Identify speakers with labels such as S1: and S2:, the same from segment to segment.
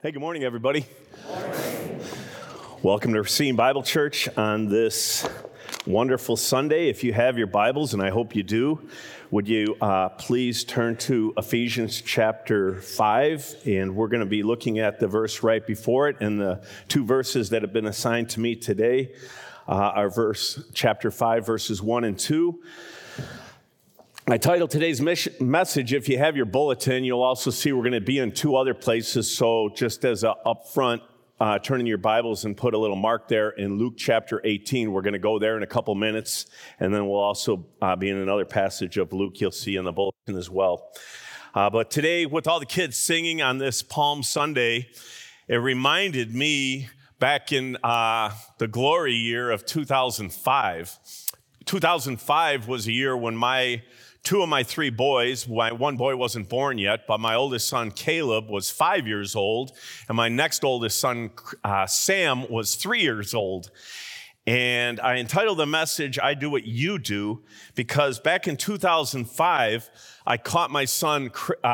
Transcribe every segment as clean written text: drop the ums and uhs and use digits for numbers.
S1: Hey, good morning, everybody. Good morning. Welcome to Racine Bible Church on this wonderful Sunday. If you have your Bibles, and I hope you do, would you please turn to Ephesians chapter 5, and we're going to be looking at the verse right before it, and the two verses that have been assigned to me today are chapter 5, verses 1 and 2. I titled today's message, if you have your bulletin, you'll also see we're going to be in two other places. So just as up front, turn in your Bibles and put a little mark there in Luke chapter 18. We're going to go there in a couple minutes. And then we'll also be in another passage of Luke you'll see in the bulletin as well. But today, with all the kids singing on this Palm Sunday, it reminded me back in the glory year of 2005. 2005 was a year when two of my three boys, one boy wasn't born yet, but my oldest son, Caleb, was 5 years old, and my next oldest son, Sam, was 3 years old. And I entitled the message, I Do What You Do, because back in 2005, I caught my son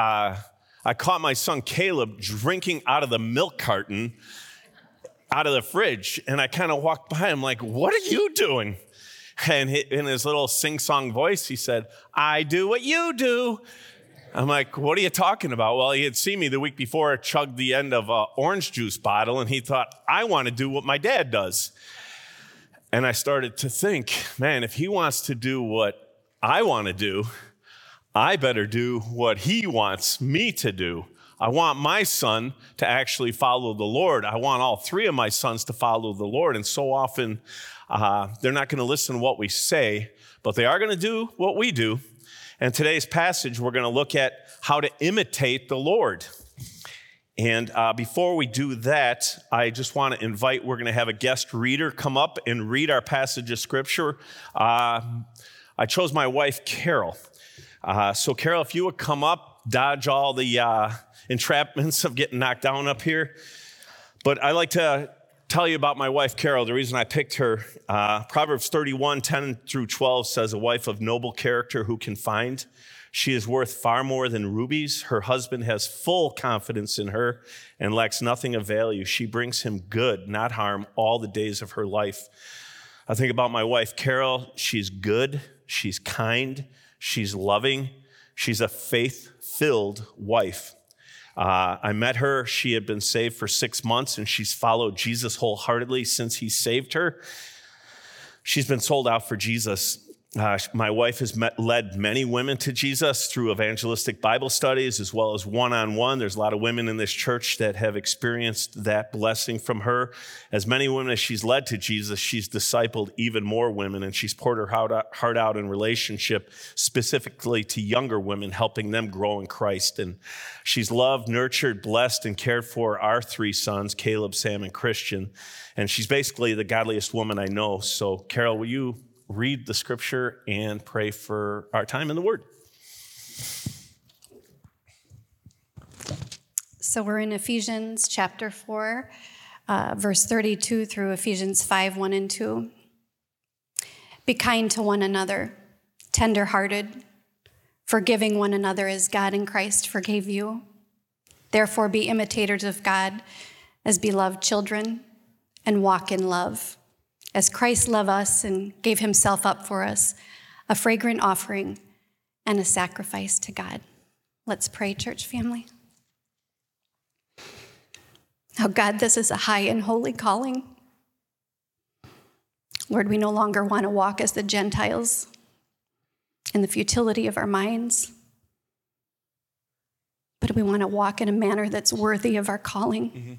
S1: Caleb drinking out of the milk carton out of the fridge, and I kind of walked by him like, "What are you doing?" And in his little sing-song voice, he said, "I do what you do." I'm like, "What are you talking about?" Well, he had seen me the week before chug the end of an orange juice bottle, and he thought, I want to do what my dad does. And I started to think, man, if he wants to do what I want to do, I better do what he wants me to do. I want my son to actually follow the Lord. I want all three of my sons to follow the Lord. And so often, they're not going to listen to what we say, but they are going to do what we do. And today's passage, we're going to look at how to imitate the Lord. And before we do that, I just want to invite, we're going to have a guest reader come up and read our passage of Scripture. I chose my wife, Carol. So Carol, if you would come up, dodge all the entrapments of getting knocked down up here. But I like to tell you about my wife, Carol. The reason I picked her, Proverbs 31, 10 through 12 says, "A wife of noble character who can find? She is worth far more than rubies. Her husband has full confidence in her and lacks nothing of value. She brings him good, not harm, all the days of her life." I think about my wife, Carol. She's good. She's kind. She's loving. She's a faith-filled wife. I met her. She had been saved for 6 months, and she's followed Jesus wholeheartedly since he saved her. She's been sold out for Jesus. My wife has led many women to Jesus through evangelistic Bible studies as well as one-on-one. There's a lot of women in this church that have experienced that blessing from her. As many women as she's led to Jesus, she's discipled even more women, and she's poured her heart out in relationship specifically to younger women, helping them grow in Christ. And she's loved, nurtured, blessed, and cared for our three sons, Caleb, Sam, and Christian. And she's basically the godliest woman I know. So, Carol, will you read the scripture and pray for our time in the Word?
S2: So we're in Ephesians chapter 4, verse 32 through Ephesians 5, 1 and 2. "Be kind to one another, tender-hearted, forgiving one another as God in Christ forgave you. Therefore be imitators of God as beloved children, and walk in love, as Christ loved us and gave himself up for us, a fragrant offering and a sacrifice to God." Let's pray, church family. Oh God, this is a high and holy calling. Lord, we no longer want to walk as the Gentiles in the futility of our minds, but we want to walk in a manner that's worthy of our calling. Mm-hmm.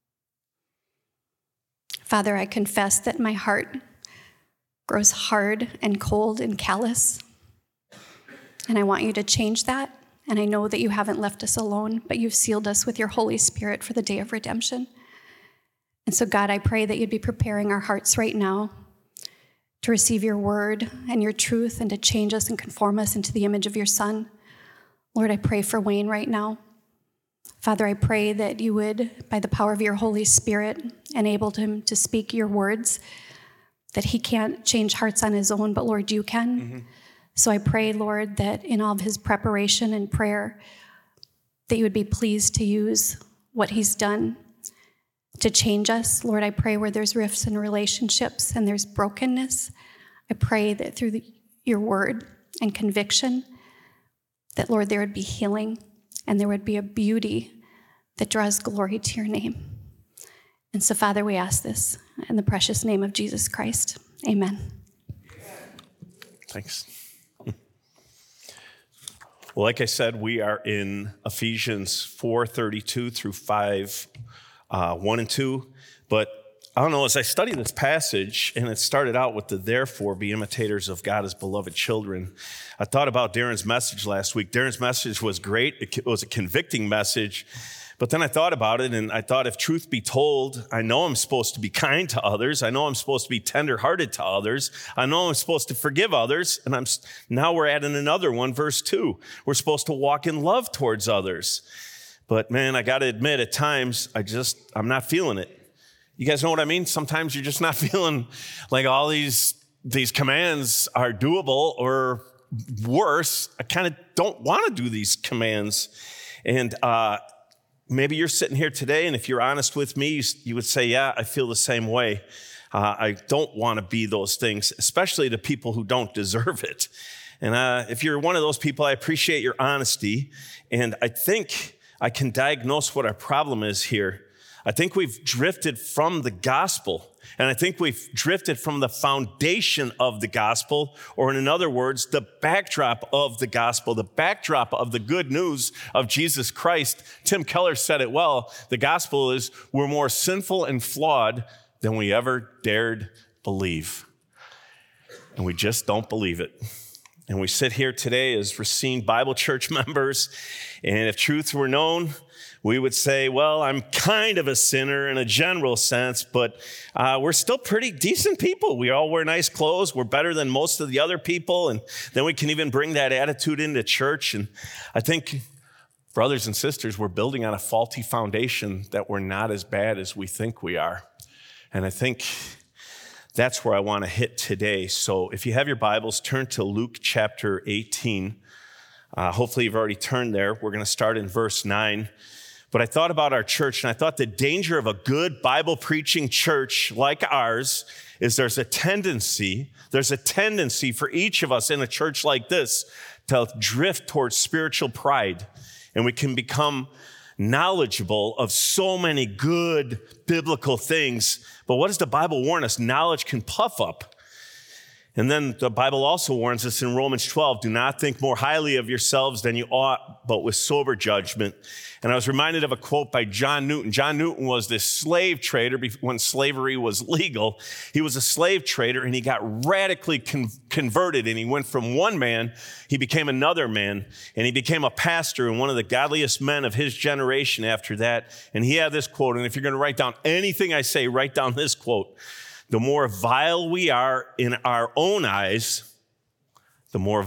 S2: Father, I confess that my heart grows hard and cold and callous, and I want you to change that. And I know that you haven't left us alone, but you've sealed us with your Holy Spirit for the day of redemption. And so, God, I pray that you'd be preparing our hearts right now to receive your word and your truth and to change us and conform us into the image of your Son. Lord, I pray for Wayne right now. Father, I pray that you would, by the power of your Holy Spirit, enable him to speak your words, that he can't change hearts on his own, but Lord, you can. Mm-hmm. So I pray, Lord, that in all of his preparation and prayer, that you would be pleased to use what he's done to change us. Lord, I pray where there's rifts in relationships and there's brokenness, I pray that through your word and conviction, that, Lord, there would be healing and there would be a beauty that draws glory to your name. And so, Father, we ask this in the precious name of Jesus Christ. Amen.
S1: Thanks. Well, like I said, we are in Ephesians 4:32 through 5:1 and 2. But I don't know, as I study this passage, and it started out with the therefore be imitators of God as beloved children, I thought about Darren's message last week. Darren's message was great. It was a convicting message. But then I thought about it, and I thought, if truth be told, I know I'm supposed to be kind to others. I know I'm supposed to be tenderhearted to others. I know I'm supposed to forgive others. And now we're adding another one, verse 2. We're supposed to walk in love towards others. But man, I got to admit, at times, I'm not feeling it. You guys know what I mean? Sometimes you're just not feeling like all these commands are doable, or worse, I kind of don't want to do these commands. And maybe you're sitting here today, and if you're honest with me, you would say, yeah, I feel the same way. I don't want to be those things, especially to people who don't deserve it. And if you're one of those people, I appreciate your honesty. And I think I can diagnose what our problem is here. I think we've drifted from the gospel, and I think we've drifted from the foundation of the gospel, or in other words, the backdrop of the gospel, the backdrop of the good news of Jesus Christ. Tim Keller said it well. The gospel is we're more sinful and flawed than we ever dared believe. And we just don't believe it. And we sit here today as Racine Bible Church members, and if truth were known, we would say, well, I'm kind of a sinner in a general sense, but we're still pretty decent people. We all wear nice clothes. We're better than most of the other people. And then we can even bring that attitude into church. And I think, brothers and sisters, we're building on a faulty foundation that we're not as bad as we think we are. And I think that's where I want to hit today. So if you have your Bibles, turn to Luke chapter 18. Hopefully you've already turned there. We're going to start in verse 9. But I thought about our church, and I thought the danger of a good Bible-preaching church like ours is there's a tendency for each of us in a church like this to drift towards spiritual pride. And we can become knowledgeable of so many good biblical things. But what does the Bible warn us? Knowledge can puff up. And then the Bible also warns us in Romans 12, do not think more highly of yourselves than you ought, but with sober judgment. And I was reminded of a quote by John Newton. John Newton was this slave trader when slavery was legal. He was a slave trader, and he got radically converted, and he went from one man, he became another man, and he became a pastor and one of the godliest men of his generation after that. And he had this quote, and if you're going to write down anything I say, write down this quote. The more vile we are in our own eyes, the more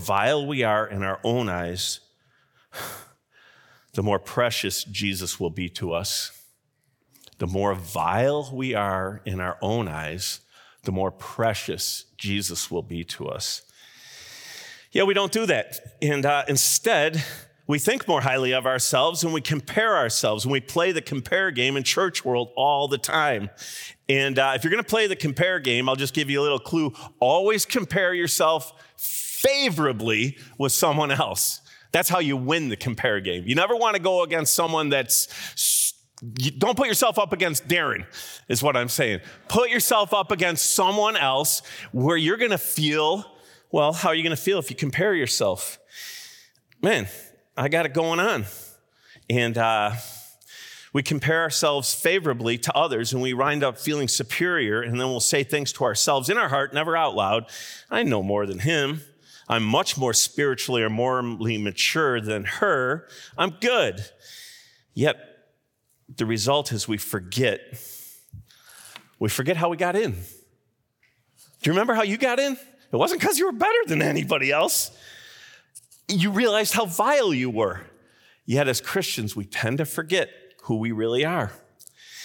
S1: precious Jesus will be to us. The more vile we are in our own eyes, the more precious Jesus will be to us. Yeah, we don't do that. And instead, we think more highly of ourselves, and we compare ourselves, and we play the compare game in church world all the time. And if you're going to play the compare game, I'll just give you a little clue. Always compare yourself favorably with someone else. That's how you win the compare game. You never want to go against someone don't put yourself up against Darren, is what I'm saying. Put yourself up against someone else where you're going to feel, well, how are you going to feel if you compare yourself? Man, I got it going on. And we compare ourselves favorably to others, and we wind up feeling superior, and then we'll say things to ourselves in our heart, never out loud. I know more than him. I'm much more spiritually or morally mature than her. I'm good. Yet the result is we forget how we got in. Do you remember how you got in? It wasn't because you were better than anybody else. You realized how vile you were. Yet as Christians, we tend to forget who we really are.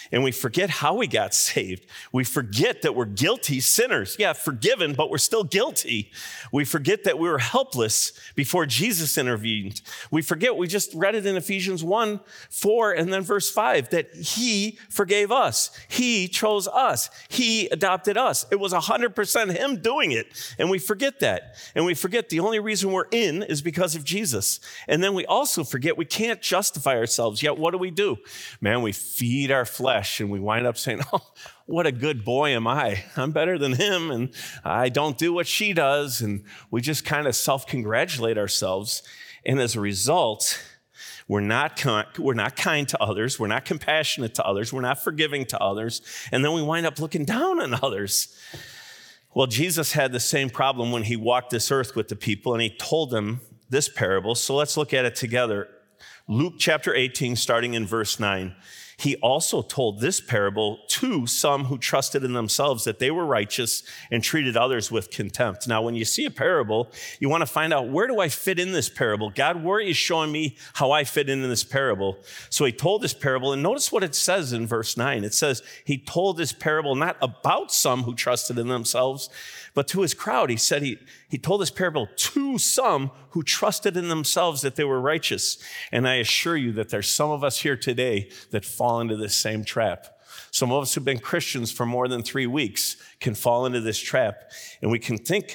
S1: And we forget how we got saved. We forget that we're guilty sinners. Yeah, forgiven, but we're still guilty. We forget that we were helpless before Jesus intervened. We forget, we just read it in Ephesians 1:4, and then verse 5, that he forgave us. He chose us. He adopted us. It was 100% him doing it. And we forget that. And we forget the only reason we're in is because of Jesus. And then we also forget we can't justify ourselves. Yet what do? Man, we feed our flesh and we wind up saying, oh, what a good boy am I. I'm better than him and I don't do what she does. And we just kind of self-congratulate ourselves. And as a result, we're not kind to others. We're not compassionate to others. We're not forgiving to others. And then we wind up looking down on others. Well, Jesus had the same problem when he walked this earth with the people and he told them this parable. So let's look at it together. Luke chapter 18, starting in verse 9. He also told this parable to some who trusted in themselves that they were righteous and treated others with contempt. Now, when you see a parable, you want to find out, where do I fit in this parable? God, where are you showing me how I fit into this parable? So he told this parable, and notice what it says in verse 9. It says, he told this parable not about some who trusted in themselves, but to his crowd. He said he told this parable to some who trusted in themselves that they were righteous. And I assure you that there's some of us here today that fall into this same trap. Some of us who've been Christians for more than 3 weeks can fall into this trap. And we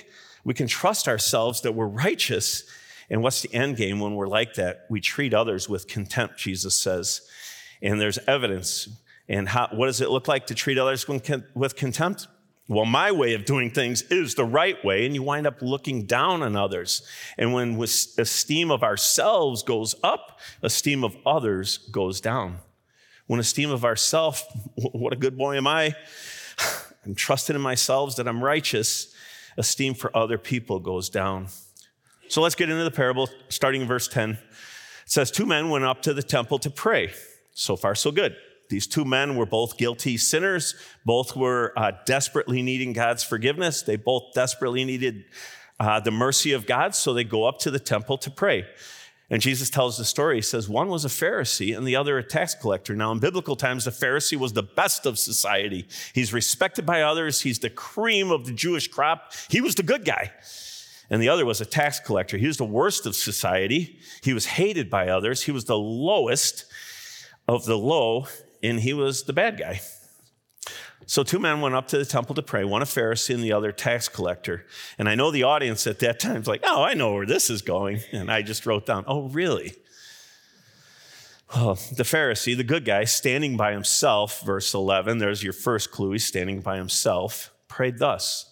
S1: can trust ourselves that we're righteous. And what's the end game when we're like that? We treat others with contempt, Jesus says. And there's evidence. And what does it look like to treat others with contempt? Well, my way of doing things is the right way, and you wind up looking down on others. And when esteem of ourselves goes up, esteem of others goes down. When esteem of ourselves, what a good boy am I? I'm trusting in myself that I'm righteous. Esteem for other people goes down. So let's get into the parable, starting in verse 10. It says, 2 men went up to the temple to pray. So far, so good. These 2 men were both guilty sinners. Both were desperately needing God's forgiveness. They both desperately needed the mercy of God, so they go up to the temple to pray. And Jesus tells the story. He says, one was a Pharisee and the other a tax collector. Now, in biblical times, the Pharisee was the best of society. He's respected by others. He's the cream of the Jewish crop. He was the good guy. And the other was a tax collector. He was the worst of society. He was hated by others. He was the lowest of the low, and he was the bad guy. So 2 men went up to the temple to pray, one a Pharisee and the other tax collector. And I know the audience at that time is like, oh, I know where this is going. And I just wrote down, oh, really? Well, the Pharisee, the good guy, standing by himself, verse 11, there's your first clue. He's standing by himself, prayed thus.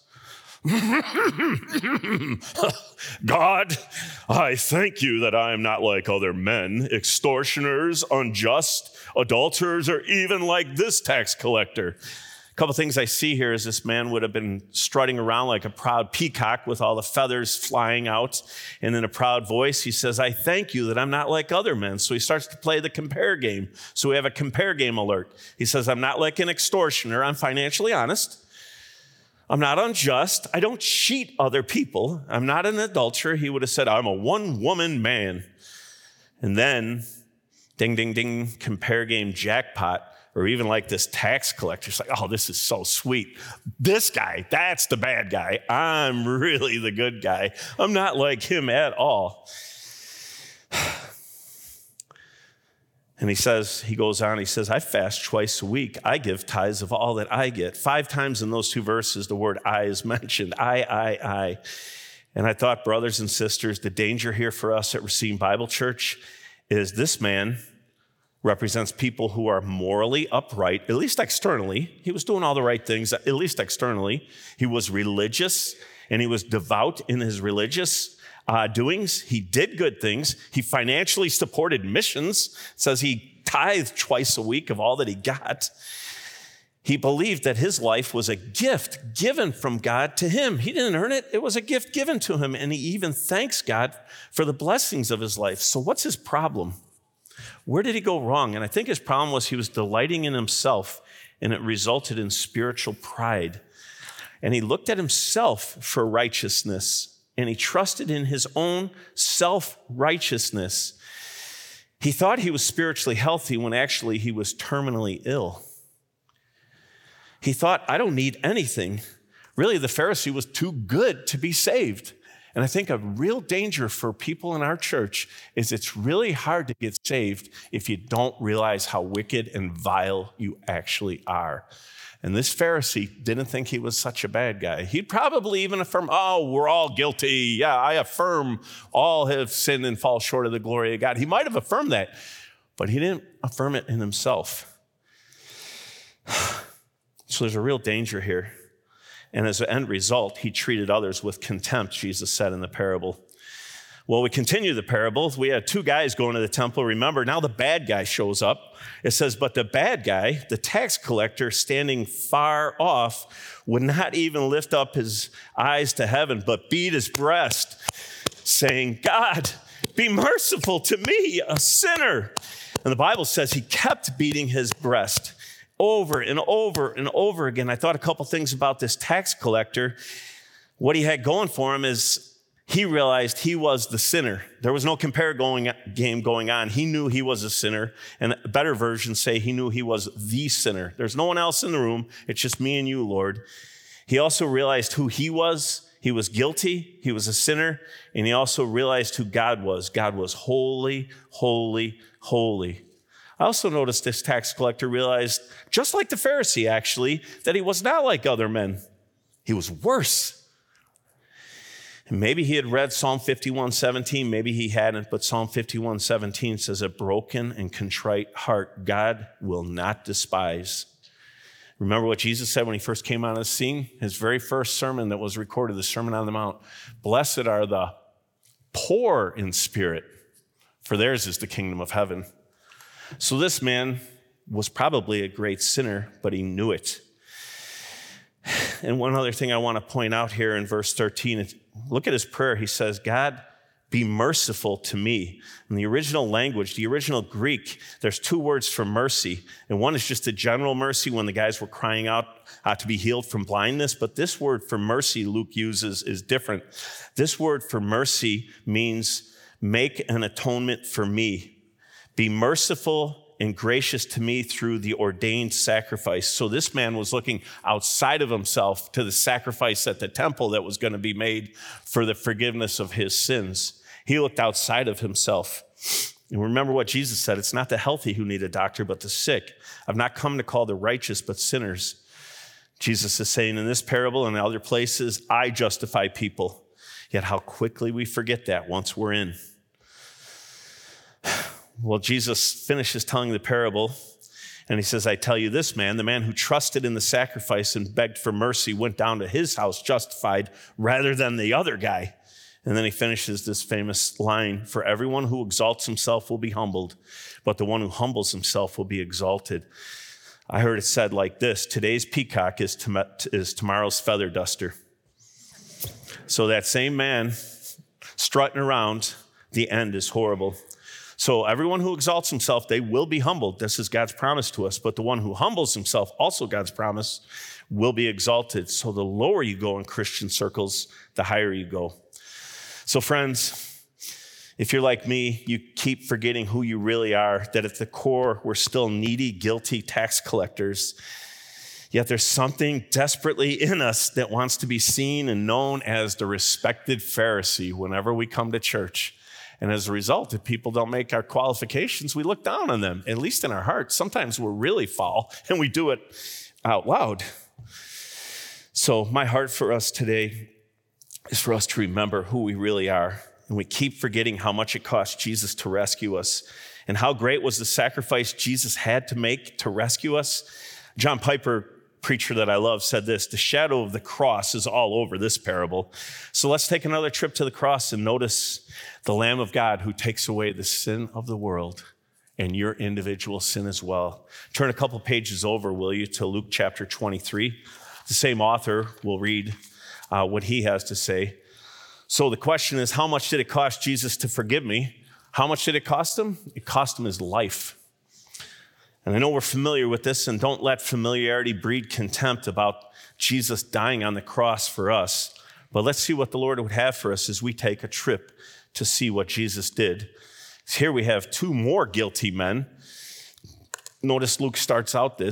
S1: God, I thank you that I am not like other men, extortioners, unjust, adulterers, or even like this tax collector. A couple things I see here is this man would have been strutting around like a proud peacock with all the feathers flying out. And in a proud voice, he says, I thank you that I'm not like other men. So he starts to play the compare game. So we have a compare game alert. He says, I'm not like an extortioner. I'm financially honest. I'm not unjust. I don't cheat other people. I'm not an adulterer. He would have said, I'm a one-woman man. And then, ding, ding, ding, compare game jackpot. Or even like this tax collector. It's like, oh, this is so sweet. This guy, that's the bad guy. I'm really the good guy. I'm not like him at all. And he goes on, he says, I fast twice a week. I give tithes of all that I get. 5 times in those 2 verses, the word I is mentioned. I. And I thought, brothers and sisters, the danger here for us at Racine Bible Church is this man represents people who are morally upright, at least externally. He was doing all the right things, at least externally. He was religious, and he was devout in his religious doings. He did good things. He financially supported missions. It says he tithed twice a week of all that he got. He believed that his life was a gift given from God to him. He didn't earn it. It was a gift given to him, and he even thanks God for the blessings of his life. So what's his problem? Where did he go wrong? And I think his problem was he was delighting in himself, and it resulted in spiritual pride. And he looked at himself for righteousness, and he trusted in his own self-righteousness. He thought he was spiritually healthy when actually he was terminally ill. He thought, I don't need anything. Really, the Pharisee was too good to be saved. And I think a real danger for people in our church is it's really hard to get saved if you don't realize how wicked and vile you actually are. And this Pharisee didn't think he was such a bad guy. He'd probably even affirm, oh, we're all guilty. Yeah, I affirm all have sinned and fall short of the glory of God. He might have affirmed that, but he didn't affirm it in himself. So there's a real danger here. And as an end result, he treated others with contempt, Jesus said in the parable. Well, we continue the parable. We had two guys going to the temple. Remember, now the bad guy shows up. It says, but the bad guy, the tax collector, standing far off, would not even lift up his eyes to heaven, but beat his breast, saying, God, be merciful to me, a sinner. And the Bible says he kept beating his breast over and over and over again. I thought a couple things about this tax collector. What he had going for him is he realized he was the sinner. There was no game going on. He knew he was a sinner. And better versions say he knew he was the sinner. There's no one else in the room. It's just me and you, Lord. He also realized who he was. He was guilty. He was a sinner. And he also realized who God was. God was holy, holy, holy. I also noticed this tax collector realized, just like the Pharisee actually, that he was not like other men. He was worse. And maybe he had read Psalm 51:17, maybe he hadn't, but Psalm 51:17 says, a broken and contrite heart God will not despise. Remember what Jesus said when he first came on the scene? His very first sermon that was recorded, the Sermon on the Mount. Blessed are the poor in spirit, for theirs is the kingdom of heaven. So this man was probably a great sinner, but he knew it. And one other thing I want to point out here in verse 13, look at his prayer. He says, God, be merciful to me. In the original language, the original Greek, there's two words for mercy. And one is just a general mercy when the guys were crying out to be healed from blindness. But this word for mercy Luke uses is different. This word for mercy means make an atonement for me. Be merciful and gracious to me through the ordained sacrifice. So this man was looking outside of himself to the sacrifice at the temple that was going to be made for the forgiveness of his sins. He looked outside of himself. And remember what Jesus said, it's not the healthy who need a doctor, but the sick. I've not come to call the righteous, but sinners. Jesus is saying in this parable and in other places, I justify people. Yet how quickly we forget that once we're in. Well, Jesus finishes telling the parable, and he says, I tell you this man, the man who trusted in the sacrifice and begged for mercy went down to his house justified rather than the other guy. And then he finishes this famous line, for everyone who exalts himself will be humbled, but the one who humbles himself will be exalted. I heard it said like this, today's peacock is tomorrow's feather duster. So that same man strutting around, the end is horrible. So everyone who exalts himself, they will be humbled. This is God's promise to us. But the one who humbles himself, also God's promise, will be exalted. So the lower you go in Christian circles, the higher you go. So friends, if you're like me, you keep forgetting who you really are, that at the core, we're still needy, guilty tax collectors. Yet there's something desperately in us that wants to be seen and known as the respected Pharisee whenever we come to church. And as a result, if people don't make our qualifications, we look down on them, at least in our hearts. Sometimes we're really foul, and we do it out loud. So my heart for us today is for us to remember who we really are. And we keep forgetting how much it cost Jesus to rescue us and how great was the sacrifice Jesus had to make to rescue us. John Piper, preacher that I love, said this, the shadow of the cross is all over this parable. So let's take another trip to the cross and notice the Lamb of God who takes away the sin of the world and your individual sin as well. Turn a couple pages over, will you, to Luke chapter 23. The same author will read what he has to say. So the question is, how much did it cost Jesus to forgive me? How much did it cost him? It cost him his life. And I know we're familiar with this, and don't let familiarity breed contempt about Jesus dying on the cross for us. But let's see what the Lord would have for us as we take a trip to see what Jesus did. Here we have two more guilty men. Notice Luke starts out this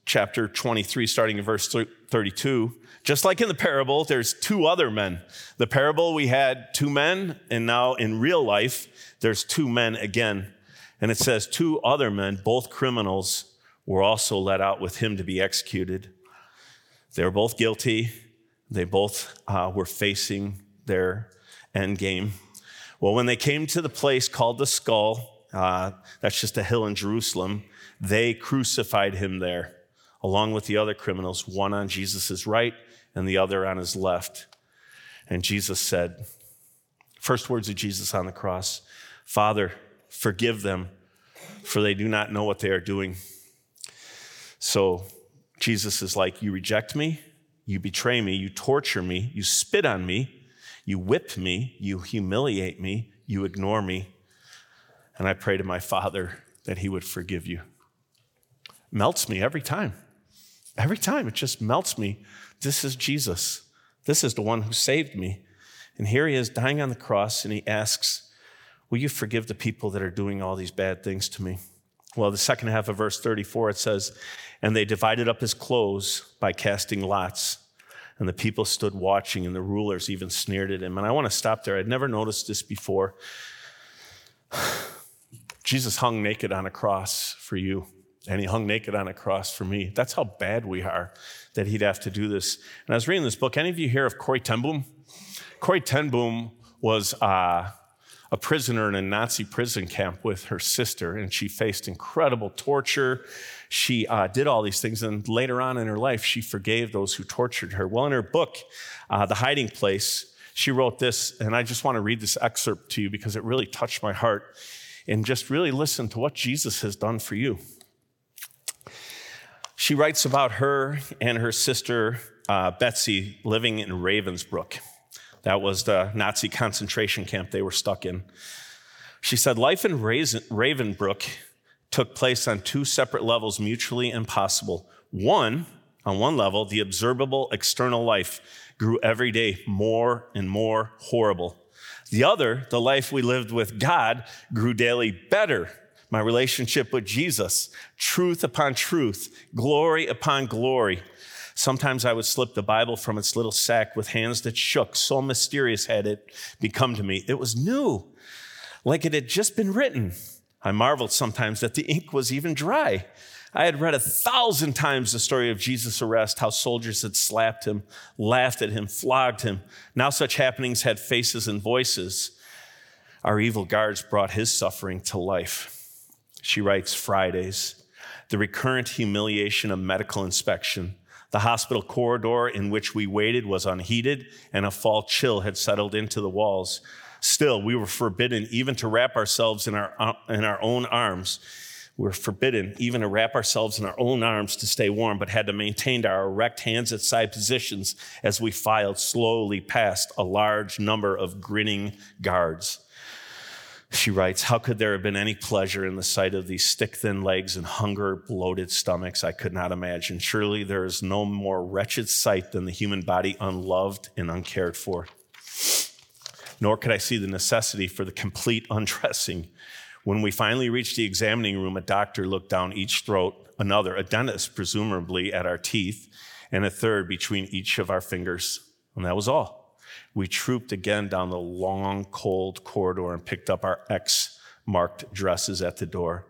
S1: chapter 23, starting in verse 32, just like in the parable, there's two other men. The parable, we had two men, and now in real life, there's two men again. And it says, two other men, both criminals, were also let out with him to be executed. They were both guilty. They both were facing their end game. Well, when they came to the place called the Skull, that's just a hill in Jerusalem, they crucified him there, along with the other criminals, one on Jesus' right and the other on his left. And Jesus said, first words of Jesus on the cross, "Father, forgive them, for they do not know what they are doing." So Jesus is like, you reject me, you betray me, you torture me, you spit on me, you whip me, you humiliate me, you ignore me. And I pray to my Father that he would forgive you. Melts me every time. Every time it just melts me. This is Jesus. This is the one who saved me. And here he is dying on the cross, and he asks, will you forgive the people that are doing all these bad things to me? Well, the second half of verse 34, it says, and they divided up his clothes by casting lots. And the people stood watching, and the rulers even sneered at him. And I want to stop there. I'd never noticed this before. Jesus hung naked on a cross for you, and he hung naked on a cross for me. That's how bad we are that he'd have to do this. And I was reading this book. Any of you hear of Corrie ten Boom? Corrie ten Boom was a prisoner in a Nazi prison camp with her sister, and she faced incredible torture. She did all these things, and later on in her life, she forgave those who tortured her. Well, in her book, The Hiding Place, she wrote this, and I just want to read this excerpt to you because it really touched my heart, and just really listen to what Jesus has done for you. She writes about her and her sister, Betsy, living in Ravensbrück. That was the Nazi concentration camp they were stuck in. She said, life in Ravensbrück took place on two separate levels, mutually impossible. One, on one level, the observable external life grew every day more and more horrible. The other, the life we lived with God, grew daily better. My relationship with Jesus, truth upon truth, glory upon glory. Sometimes I would slip the Bible from its little sack with hands that shook. So mysterious had it become to me. It was new, like it had just been written. I marveled sometimes that the ink was even dry. I had read 1,000 times the story of Jesus' arrest, how soldiers had slapped him, laughed at him, flogged him. Now such happenings had faces and voices. Our evil guards brought his suffering to life. She writes, Fridays, the recurrent humiliation of medical inspection. The hospital corridor in which we waited was unheated, and a fall chill had settled into the walls. Still, we were forbidden even to wrap ourselves in our own arms. We were forbidden even to wrap ourselves in our own arms to stay warm, but had to maintain our erect hands at side positions as we filed slowly past a large number of grinning guards. She writes, how could there have been any pleasure in the sight of these stick-thin legs and hunger-bloated stomachs? I could not imagine. Surely there is no more wretched sight than the human body unloved and uncared for. Nor could I see the necessity for the complete undressing. When we finally reached the examining room, a doctor looked down each throat, another, a dentist presumably, at our teeth, and a third between each of our fingers. And that was all. We trooped again down the long, cold corridor and picked up our X-marked dresses at the door.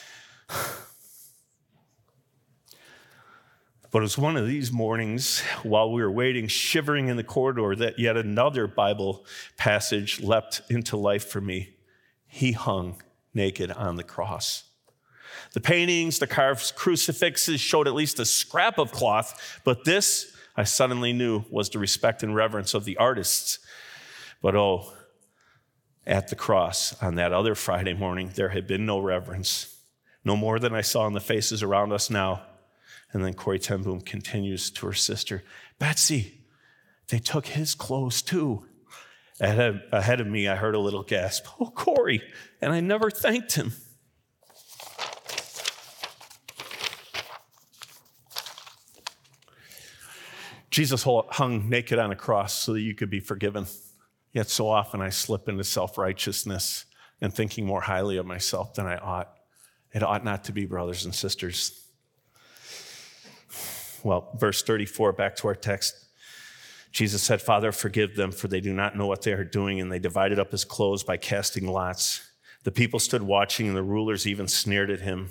S1: But it was one of these mornings while we were waiting, shivering in the corridor, that yet another Bible passage leapt into life for me. He hung naked on the cross. The paintings, the carved crucifixes showed at least a scrap of cloth, but this, I suddenly knew, was the respect and reverence of the artists. But at the cross on that other Friday morning, there had been no reverence, no more than I saw in the faces around us now. And then Corrie ten Boom continues to her sister, Betsy, they took his clothes too. Ahead of me, I heard a little gasp, oh, Corrie, and I never thanked him. Jesus hung naked on a cross so that you could be forgiven. Yet so often I slip into self-righteousness and thinking more highly of myself than I ought. It ought not to be, brothers and sisters. Well, verse 34, back to our text. Jesus said, Father, forgive them, for they do not know what they are doing. And they divided up his clothes by casting lots. The people stood watching, and the rulers even sneered at him.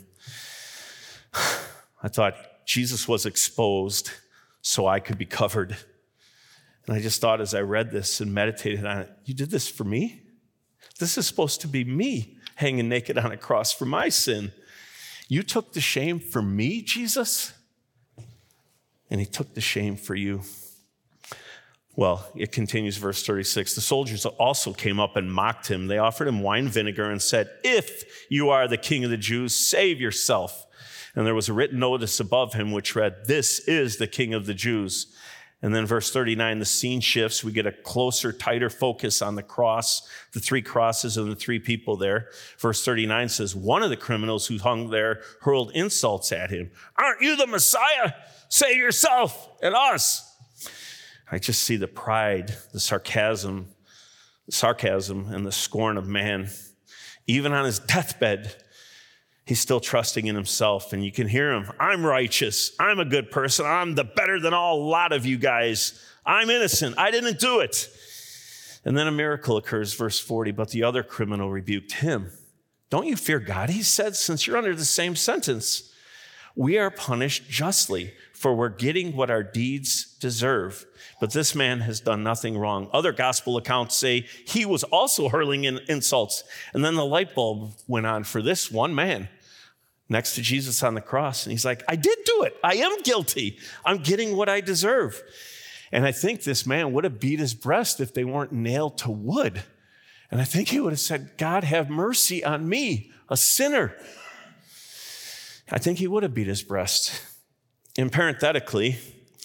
S1: I thought Jesus was exposed so I could be covered. And I just thought as I read this and meditated on it, you did this for me? This is supposed to be me hanging naked on a cross for my sin. You took the shame for me, Jesus? And he took the shame for you. Well, it continues, verse 36. The soldiers also came up and mocked him. They offered him wine vinegar and said, if you are the king of the Jews, save yourself. And there was a written notice above him which read, this is the king of the Jews. And then verse 39, the scene shifts. We get a closer, tighter focus on the cross, the three crosses and the three people there. Verse 39 says, one of the criminals who hung there hurled insults at him. Aren't you the Messiah? Save yourself and us. I just see the pride, the sarcasm and the scorn of man. Even on his deathbed, he's still trusting in himself. And you can hear him. I'm righteous. I'm a good person. I'm the better than all lot of you guys. I'm innocent. I didn't do it. And then a miracle occurs, verse 40. But the other criminal rebuked him. Don't you fear God, he said, since you're under the same sentence. We are punished justly, for we're getting what our deeds deserve. But this man has done nothing wrong. Other gospel accounts say he was also hurling in insults. And then the light bulb went on for this one man next to Jesus on the cross. And he's like, I did do it. I am guilty. I'm getting what I deserve. And I think this man would have beat his breast if they weren't nailed to wood. And I think he would have said, God, have mercy on me, a sinner. I think he would have beat his breast. And parenthetically,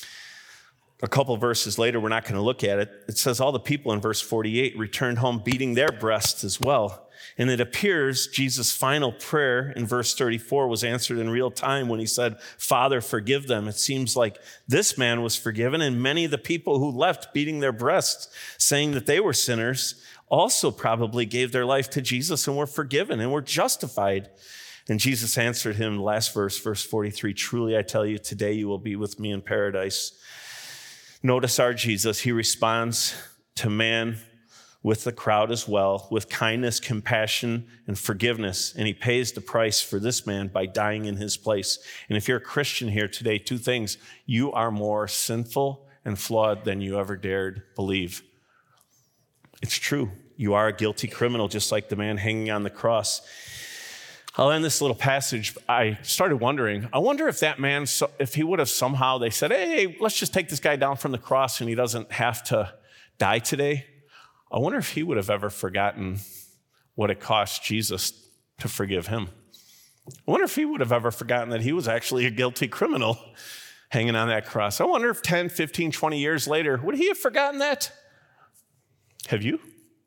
S1: a couple verses later, we're not going to look at it. It says all the people in verse 48 returned home beating their breasts as well. And it appears Jesus' final prayer in verse 34 was answered in real time when he said, Father, forgive them. It seems like this man was forgiven, and many of the people who left beating their breasts, saying that they were sinners, also probably gave their life to Jesus and were forgiven and were justified. And Jesus answered him, last verse 43, truly I tell you, today you will be with me in paradise. Notice our Jesus, he responds to man with the crowd as well, with kindness, compassion, and forgiveness. And he pays the price for this man by dying in his place. And if you're a Christian here today, two things. You are more sinful and flawed than you ever dared believe. It's true. You are a guilty criminal, just like the man hanging on the cross. I'll end this little passage. I started wondering, I wonder if that man, if he would have somehow, they said, hey, let's just take this guy down from the cross and he doesn't have to die today. I wonder if he would have ever forgotten what it cost Jesus to forgive him. I wonder if he would have ever forgotten that he was actually a guilty criminal hanging on that cross. I wonder if 10, 15, 20 years later, would he have forgotten that? Have you?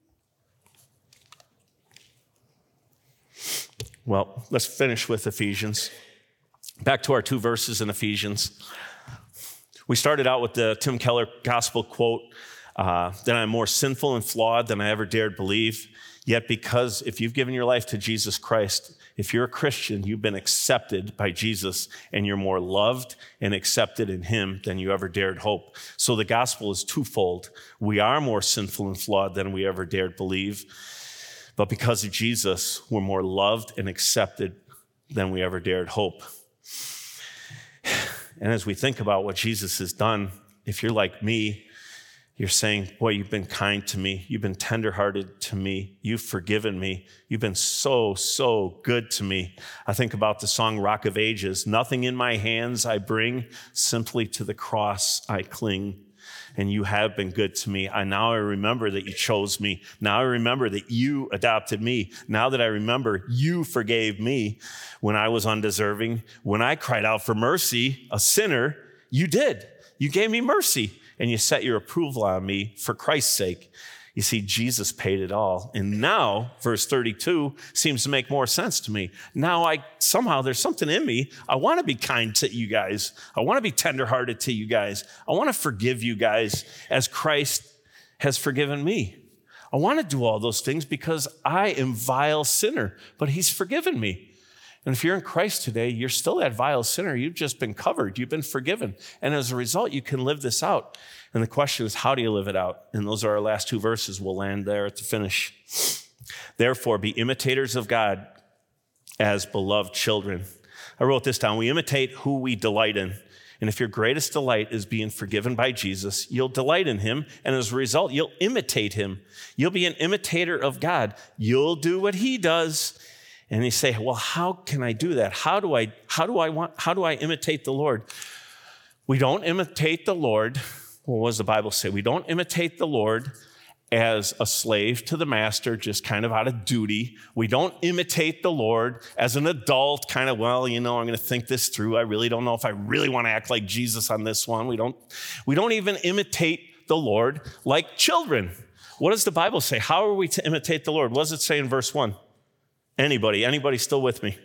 S1: Well, let's finish with Ephesians. Back to our two verses in Ephesians. We started out with the Tim Keller gospel quote, that I'm more sinful and flawed than I ever dared believe. Yet because if you've given your life to Jesus Christ, if you're a Christian, you've been accepted by Jesus and you're more loved and accepted in him than you ever dared hope. So the gospel is twofold. We are more sinful and flawed than we ever dared believe. But because of Jesus, we're more loved and accepted than we ever dared hope. And as we think about what Jesus has done, if you're like me, you're saying, boy, you've been kind to me. You've been tenderhearted to me. You've forgiven me. You've been so, so good to me. I think about the song Rock of Ages. Nothing in my hands I bring, simply to the cross I cling. And you have been good to me. Now I remember that you chose me. Now I remember that you adopted me. Now that I remember you forgave me when I was undeserving. When I cried out for mercy, a sinner, you did. You gave me mercy and you set your approval on me for Christ's sake. You see, Jesus paid it all. And now, verse 32 seems to make more sense to me. Now somehow there's something in me. I want to be kind to you guys. I want to be tenderhearted to you guys. I want to forgive you guys as Christ has forgiven me. I want to do all those things because I am a vile sinner, but he's forgiven me. And if you're in Christ today, you're still that vile sinner. You've just been covered. You've been forgiven. And as a result, you can live this out. And the question is, how do you live it out? And those are our last two verses. We'll land there at the finish. Therefore, be imitators of God as beloved children. I wrote this down. We imitate who we delight in. And if your greatest delight is being forgiven by Jesus, you'll delight in him. And as a result, you'll imitate him. You'll be an imitator of God. You'll do what he does. And you say, well, how can I do that? How do I imitate the Lord? We don't imitate the Lord. Well, what does the Bible say? We don't imitate the Lord as a slave to the master, just kind of out of duty. We don't imitate the Lord as an adult, kind of, well, I'm going to think this through. I really don't know if I really want to act like Jesus on this one. We don't even imitate the Lord like children. What does the Bible say? How are we to imitate the Lord? What does it say in verse 1? Anybody still with me?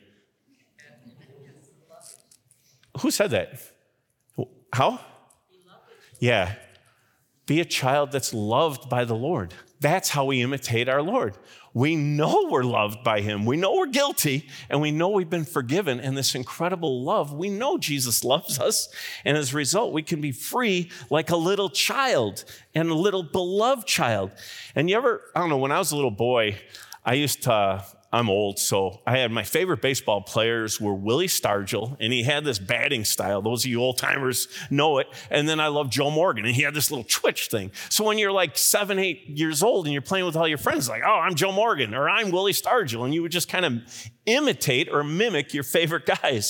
S1: Who said that? How? Yeah. Be a child that's loved by the Lord. That's how we imitate our Lord. We know we're loved by him. We know we're guilty, and we know we've been forgiven. And this incredible love, we know Jesus loves us. And as a result, we can be free like a little child and a little beloved child. And when I was a little boy, I'm old, so I had my favorite baseball players were Willie Stargell, and he had this batting style. Those of you old timers know it. And then I love Joe Morgan, and he had this little twitch thing. So when you're like 7, 8 years old and you're playing with all your friends, like, oh, I'm Joe Morgan, or I'm Willie Stargell, and you would just kind of imitate or mimic your favorite guys.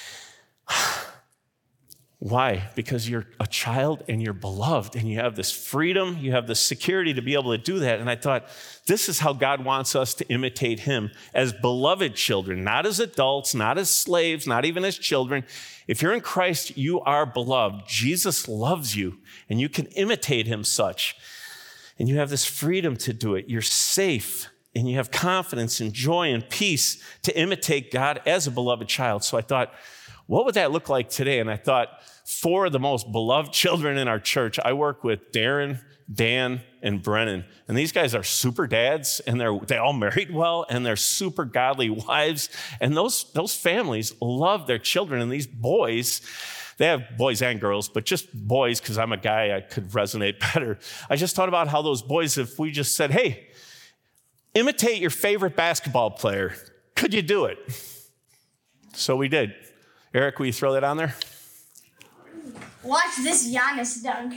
S1: Why? Because you're a child and you're beloved and you have this freedom, you have this security to be able to do that. And I thought, this is how God wants us to imitate him as beloved children, not as adults, not as slaves, not even as children. If you're in Christ, you are beloved. Jesus loves you and you can imitate him such. And you have this freedom to do it. You're safe and you have confidence and joy and peace to imitate God as a beloved child. So I thought, what would that look like today? And I thought, 4 of the most beloved children in our church, I work with Darren, Dan, and Brennan. And these guys are super dads, and they all married well, and they're super godly wives. And those families love their children. And these boys, they have boys and girls, but just boys, because I'm a guy, I could resonate better. I just thought about how those boys, if we just said, hey, imitate your favorite basketball player, could you do it? So we did. Eric, will you throw that on there?
S3: Watch this Giannis dunk.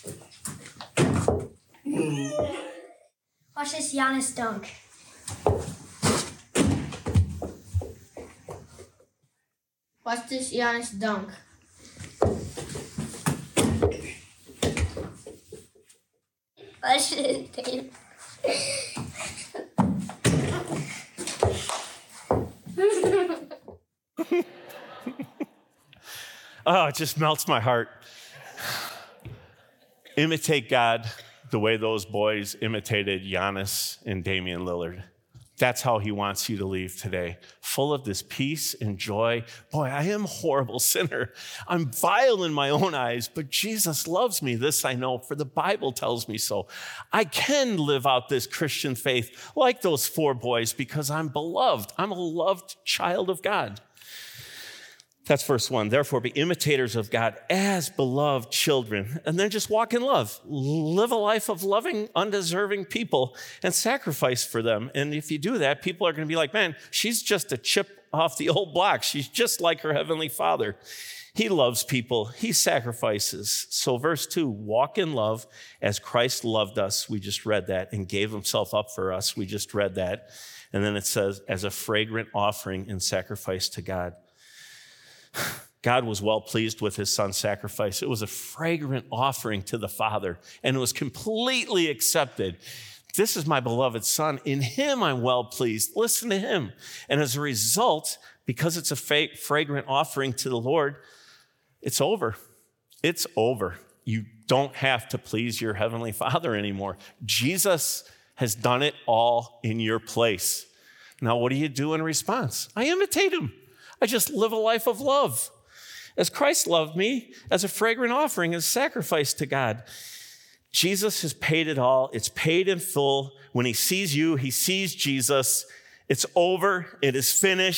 S3: Watch this Giannis dunk. Watch this Giannis dunk. Watch this Tatum.
S1: Oh, it just melts my heart. Imitate God the way those boys imitated Giannis and Damian Lillard. That's how he wants you to leave today, full of this peace and joy. Boy, I am a horrible sinner. I'm vile in my own eyes, but Jesus loves me. This I know, for the Bible tells me so. I can live out this Christian faith like those 4 boys because I'm beloved. I'm a loved child of God. That's verse 1. Therefore, be imitators of God as beloved children. And then just walk in love. Live a life of loving, undeserving people and sacrifice for them. And if you do that, people are going to be like, man, she's just a chip off the old block. She's just like her heavenly Father. He loves people. He sacrifices. So verse 2, walk in love as Christ loved us. We just read that, and gave himself up for us. We just read that. And then it says, as a fragrant offering and sacrifice to God. God was well pleased with his son's sacrifice. It was a fragrant offering to the Father, and it was completely accepted. This is my beloved son. In him I'm well pleased. Listen to him. And as a result, because it's a fragrant offering to the Lord, it's over. It's over. You don't have to please your heavenly Father anymore. Jesus has done it all in your place. Now, what do you do in response? I imitate him. I just live a life of love. As Christ loved me, as a fragrant offering, as a sacrifice to God. Jesus has paid it all. It's paid in full. When he sees you, he sees Jesus. It's over. It is finished.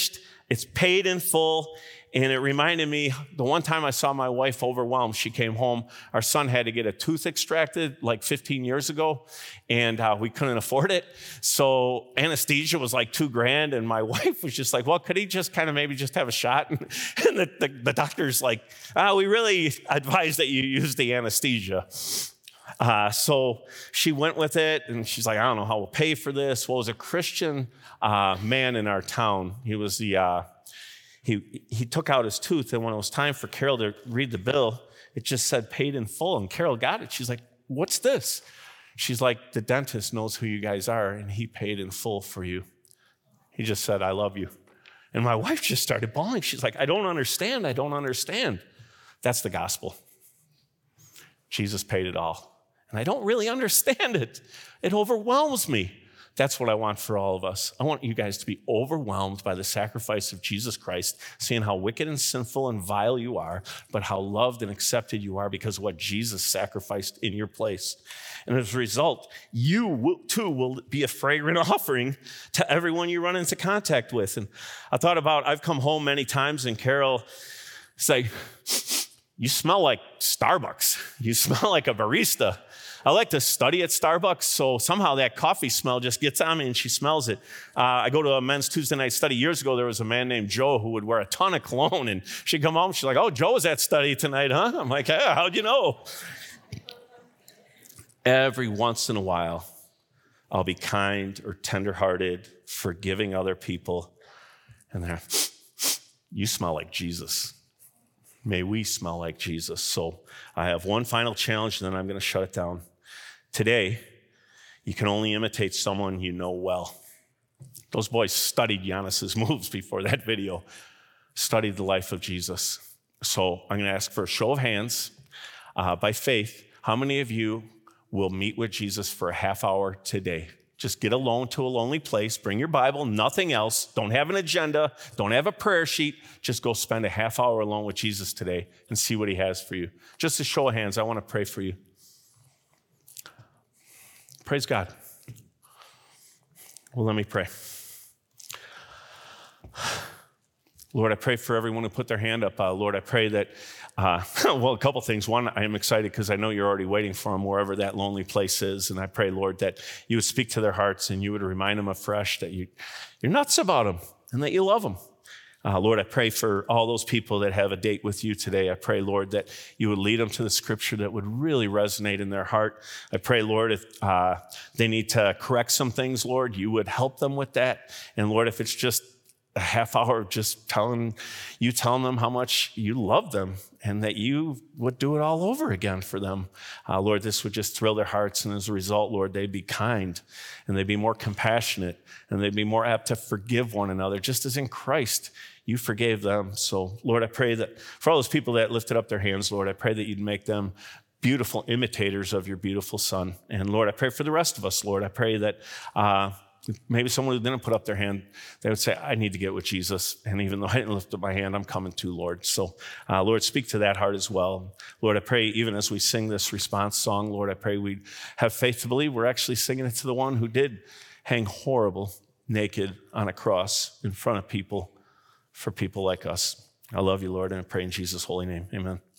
S1: It's paid in full. And it reminded me, the one time I saw my wife overwhelmed, she came home. Our son had to get a tooth extracted like 15 years ago, and we couldn't afford it. So anesthesia was like $2,000, and my wife was just like, well, could he just kind of maybe just have a shot? And the doctor's like, we really advise that you use the anesthesia. So she went with it, and she's like, I don't know how we'll pay for this. Well, it was a Christian man in our town. He was he took out his tooth, and when it was time for Carol to read the bill, it just said paid in full, and Carol got it. She's like, what's this? She's like, the dentist knows who you guys are, and he paid in full for you. He just said, I love you. And my wife just started bawling. She's like, I don't understand. That's the gospel. Jesus paid it all. And I don't really understand it. It overwhelms me. That's what I want for all of us. I want you guys to be overwhelmed by the sacrifice of Jesus Christ, seeing how wicked and sinful and vile you are, but how loved and accepted you are because of what Jesus sacrificed in your place. And as a result, you too will be a fragrant offering to everyone you run into contact with. And I thought about, I've come home many times and Carol say, you smell like Starbucks. You smell like a barista. I like to study at Starbucks, so somehow that coffee smell just gets on me and she smells it. I go to a men's Tuesday night study. Years ago, there was a man named Joe who would wear a ton of cologne, and she'd come home, she's like, oh, Joe was at study tonight, huh? I'm like, yeah, how'd you know? Every once in a while, I'll be kind or tenderhearted, forgiving other people, and they're, you smell like Jesus. May we smell like Jesus. So I have one final challenge, and then I'm going to shut it down. Today, you can only imitate someone you know well. Those boys studied Giannis's moves before that video, studied the life of Jesus. So I'm going to ask for a show of hands. By faith, how many of you will meet with Jesus for a half hour today? Just get alone to a lonely place, bring your Bible, nothing else. Don't have an agenda, don't have a prayer sheet. Just go spend a half hour alone with Jesus today and see what he has for you. Just a show of hands, I want to pray for you. Praise God. Well, let me pray. Lord, I pray for everyone who put their hand up. Lord, I pray that, a couple things. One, I am excited because I know you're already waiting for them wherever that lonely place is. And I pray, Lord, that you would speak to their hearts and you would remind them afresh that you're nuts about them and that you love them. Lord, I pray for all those people that have a date with you today. I pray, Lord, that you would lead them to the scripture that would really resonate in their heart. I pray, Lord, if they need to correct some things, Lord, you would help them with that. And Lord, if it's just a half hour of just telling them how much you love them and that you would do it all over again for them. Lord, this would just thrill their hearts. And as a result, Lord, they'd be kind and they'd be more compassionate and they'd be more apt to forgive one another, just as in Christ you forgave them. So, Lord, I pray that for all those people that lifted up their hands, Lord, I pray that you'd make them beautiful imitators of your beautiful Son. And Lord, I pray for the rest of us, Lord. I pray that maybe someone who didn't put up their hand, they would say, I need to get with Jesus. And even though I didn't lift up my hand, I'm coming too, Lord. So, Lord, speak to that heart as well. Lord, I pray even as we sing this response song, Lord, I pray we'd have faith to believe we're actually singing it to the one who did hang horrible, naked on a cross in front of people for people like us. I love you, Lord, and I pray in Jesus' holy name. Amen.